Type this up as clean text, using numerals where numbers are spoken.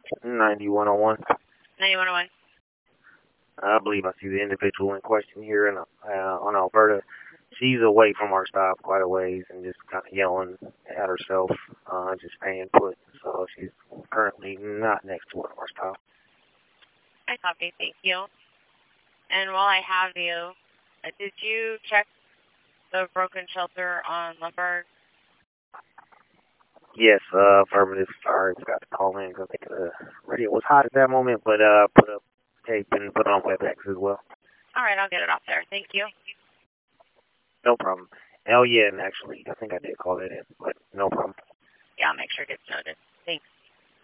9101. 9101. I believe I see the individual in question here on Alberta. She's away from our stop quite a ways and just kind of yelling at herself, just paying put. So she's currently not next to one of our stops. I copy, thank you. And while I have you, did you check the broken shelter on Lombard? Yes, affirmative. Sorry, forgot to call in because the radio was hot at that moment, but put up tape and put on WebEx as well. All right, I'll get it off there. Thank you. No problem. Hell yeah, and actually, I think I did call that in, but no problem. Yeah, I'll make sure it gets noted. Thanks.